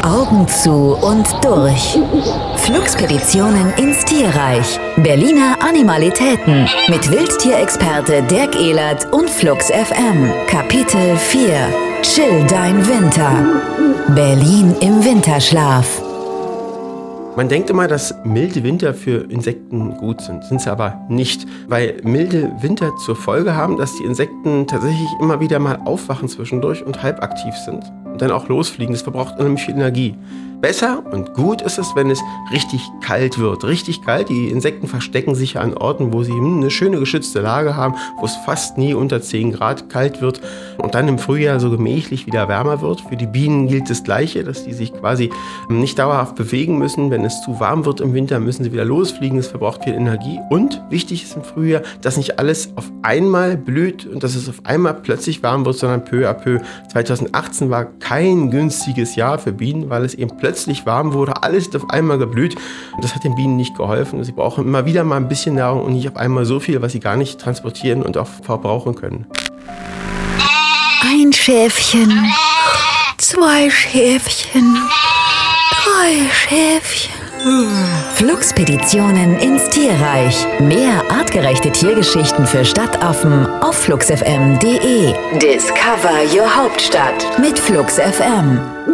Augen zu und durch. Fluxpeditionen ins Tierreich. Berliner Animalitäten mit Wildtierexperte Dirk Ehlert und Flux FM. Kapitel 4. Chill dein Winter. Berlin im Winterschlaf. Man denkt immer, dass milde Winter für Insekten gut sind sie aber nicht, weil milde Winter zur Folge haben, dass die Insekten tatsächlich immer wieder mal aufwachen zwischendurch und halbaktiv sind und dann auch losfliegen. Das verbraucht unheimlich viel Energie. Besser und gut ist es, wenn es richtig kalt wird. Richtig kalt. Die Insekten verstecken sich an Orten, wo sie eine schöne geschützte Lage haben, wo es fast nie unter 10 Grad kalt wird und dann im Frühjahr so gemächlich wieder wärmer wird. Für die Bienen gilt das Gleiche, dass die sich quasi nicht dauerhaft bewegen müssen. Wenn es zu warm wird im Winter, müssen sie wieder losfliegen. Es verbraucht viel Energie. Und wichtig ist im Frühjahr, dass nicht alles auf einmal blüht und dass es auf einmal plötzlich warm wird, sondern peu à peu. 2018 war kein günstiges Jahr für Bienen, weil es eben plötzlich warm wurde, alles ist auf einmal geblüht und das hat den Bienen nicht geholfen. Sie brauchen immer wieder mal ein bisschen Nahrung und nicht auf einmal so viel, was sie gar nicht transportieren und auch verbrauchen können. Ein Schäfchen, 2 Schäfchen, 3 Schäfchen. Fluxpeditionen ins Tierreich. Mehr artgerechte Tiergeschichten für Stadtaffen auf fluxfm.de. Discover your Hauptstadt mit Flux FM.